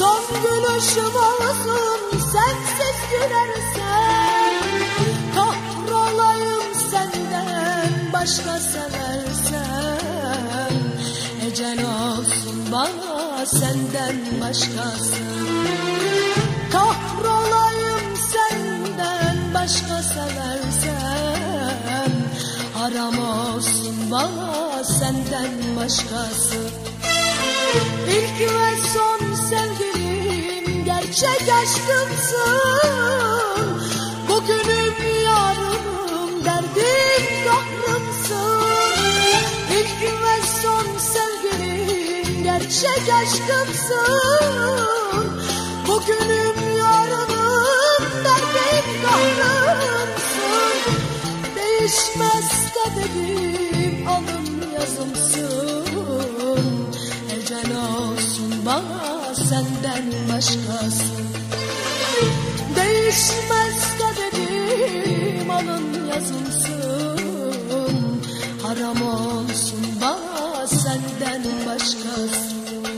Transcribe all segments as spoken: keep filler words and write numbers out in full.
Son gülüşüm olsun sensiz gülersen, kahrolayım senden başka seversen. Ecel olsun bana senden başkası, kahrolayım senden başka seversen. Haram olsun bana senden başkası. İlk ve son sevgilim, gerçek aşkımsın. Bugünüm yarınım, derdim kahrımsın. İlk ve son sevgilim, gerçek aşkımsın. Bugünüm yarınım, derdim kahrımsın. Değişmez kaderim, alın yazımsın. Ecel olsun bana senden başkası. Değişmez kaderim, alın yazımsın. Haram olsun bana senden başkası.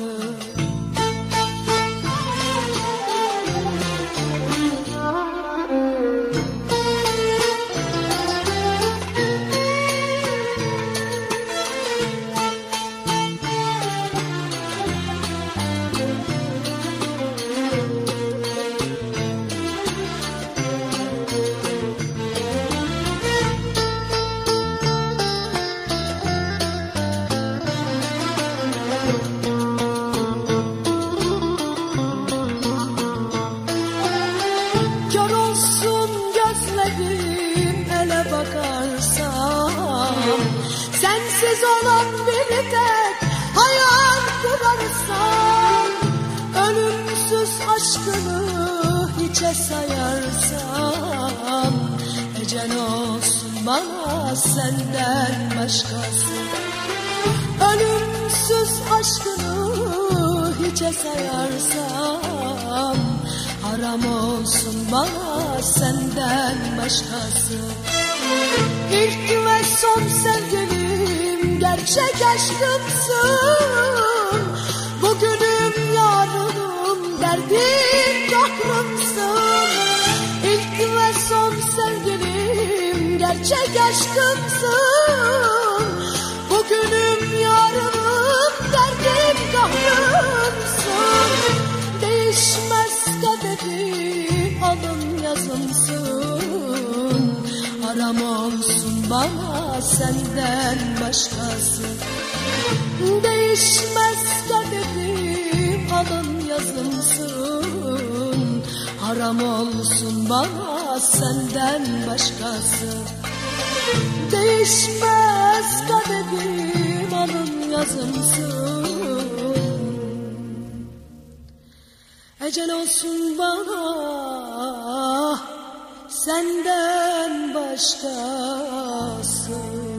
Sensiz olan bir tek hayal kurarsam, ölümsüz aşkını hiçe sayarsam. Ecel olsun bana senden başkası. Ölümsüz aşkını hiçe sayarsam. Haram olsun bana senden başkası. İlk ve son sevgilim, gerçek aşkımsın. Bugünüm yarınım, derdim kahrımsın. İlk ve son sevgilim, gerçek aşkımsın. Bugünüm yarınım, derdim kahrımsın. Değişmez kaderim, alın yazımsın. Haram olsun bana senden başkası. Değişmez kaderim, alın yazımsın. Haram olsun bana senden başkası. Değişmez kaderim, alın yazımsın. Ecel olsun bana senden başkası.